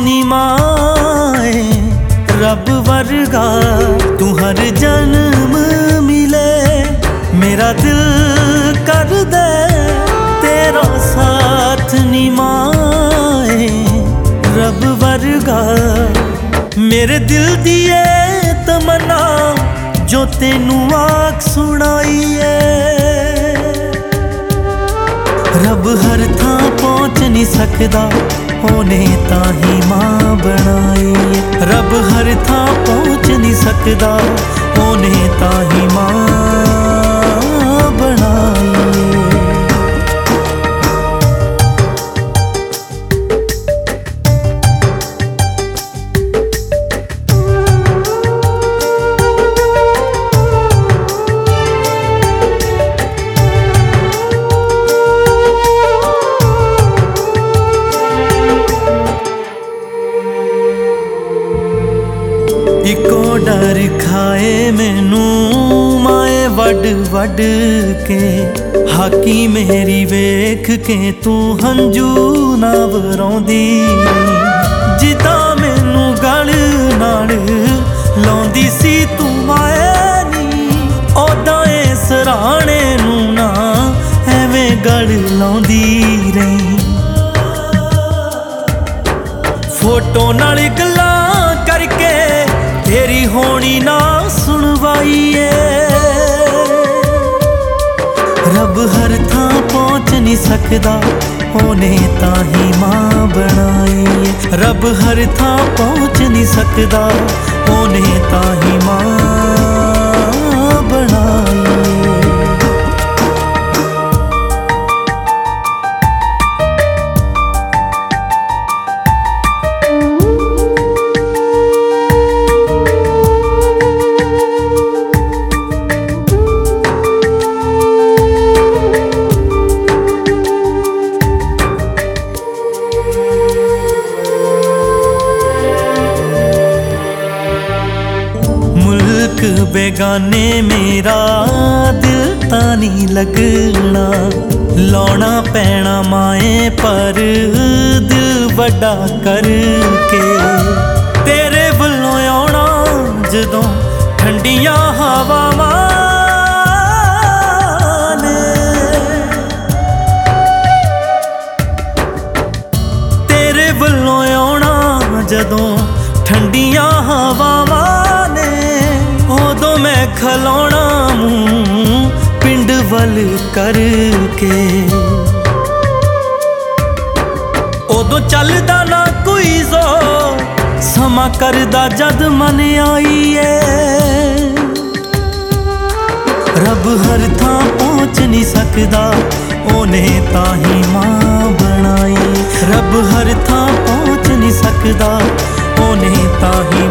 नी माए रब वर्गा तू हर जन्म मिले। मेरा दिल कर दे तेरा साथ नी माए रब वर्गा। मेरे दिल दिए तमन्ना जो तेनू आख सुनाई है। रब हर थां पहुंच नहीं सकदा ओने ताही मां बनाई है। रब हर थां पहुंच नहीं सकदा ओने ताही मां बनाई है। इको डर खाए मैनू माए वड वड के। हाकी मेरी वेख के तू हंजू ना वराउंदी। जिदा मैनू गल नाल लाउंदी सी तू माए नी ओदा ए सराणे नू ना एवें गल लाउंदी रही। फोटो नाल गल्लां करके तेरी होनी ना सुनवाई है। रब हर थां पहुंच नहीं सकदा ओने ताही मां बनाई है। रब हर थां पहुंच नहीं सकदा ओने ताही मां बनाई है। बेगाने मेरा दिल तानी लगना। लौना पैना माए पर दिल बड़ा करके। तेरे वल्लों आउणा जदों ठंडियां हवावां ने। तेरे वल्लों आउणा जदों ठंडियां हवावां ने। उदों मैं खलौना मूं पिंड वल करके। उदों चलदा ना कोई ज़ोर समा करदा जद मन आई है। रब हर थां पहुंच नहीं सकदा ओने ताही मां बनाई। रब हर थां पहुंच नहीं सकदा ओने ताही